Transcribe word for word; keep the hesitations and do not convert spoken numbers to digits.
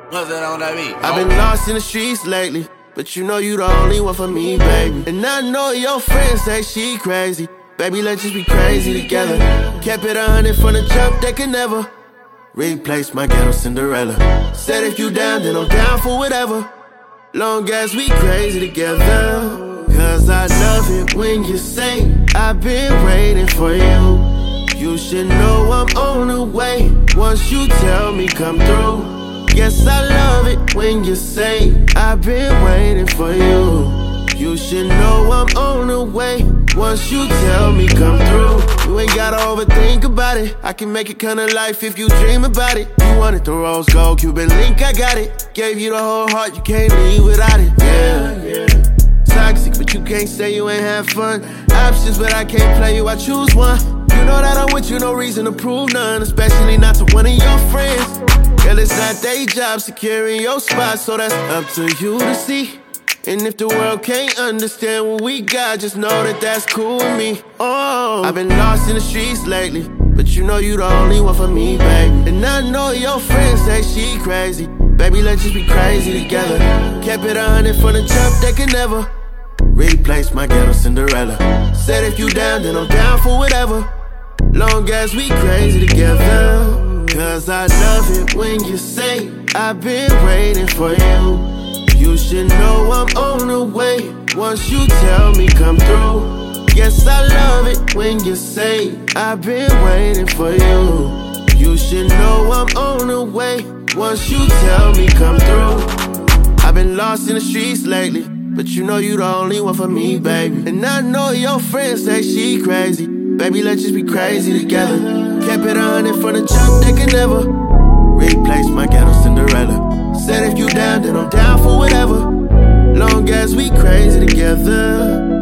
What's that on that beat? I've been lost in the streets lately, but you know you the only one for me, baby. And I know your friends say she crazy. Baby, let's just be crazy together. Kept it a hundred from the jump, they can never replace my ghetto Cinderella. Said if you down, then I'm down for whatever, long as we crazy together. Cause I love it when you say I've been waiting for you. You should know I'm on the way once you tell me come through. Yes, I love it when you say I've been waiting for you. You should know I'm on the way once you tell me come through. You ain't gotta overthink about it. I can make it come to life if you dream about it. You wanted the rose gold Cuban link, I got it. Gave you the whole heart, you can't leave without it. Yeah, yeah. Toxic, but you can't say you ain't have fun. Options, but I can't play you, I choose one. You know that I'm with you, no reason to prove none, especially not to one of your friends. Girl, it's not their job securing your spot, so that's up to you to see. And if the world can't understand what we got, just know that that's cool with me. Oh, I've been lost in the streets lately, but you know you the only one for me, baby. And I know your friends say she crazy. Baby, let's just be crazy together. Kept it a hundred from the jump, they can never replace my ghetto Cinderella. Said if you down, then I'm down for whatever, long as we crazy together. Cause I love it when you say I've been waiting for you. You should know I'm on the way once you tell me come through. Yes, I love it when you say I've been waiting for you. You should know I'm on the way once you tell me come through. I've been lost in the streets lately, but you know you the only one for me, baby. And I know your friends say she crazy. Baby, let's just be crazy together. Kept it a hundred from the jump, they can never replace my ghetto Cinderella. Said if you down, then I'm down for whatever, long as we crazy together.